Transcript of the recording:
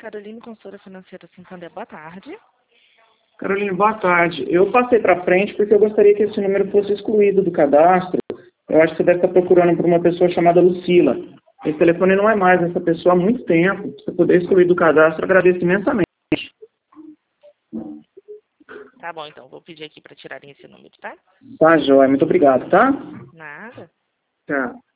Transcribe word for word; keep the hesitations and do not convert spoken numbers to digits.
Caroline, consultora financeira Santander. Boa tarde. Caroline, boa tarde. Eu passei para frente porque eu gostaria que esse número fosse excluído do cadastro. Eu acho que você deve estar procurando por uma pessoa chamada Lucila. Esse telefone não é mais essa pessoa há muito tempo. Se você puder excluir do cadastro, eu agradeço imensamente. Tá bom, então. Vou pedir aqui para tirarem esse número, tá? Tá, joia. Muito obrigado, tá? Nada. Tá.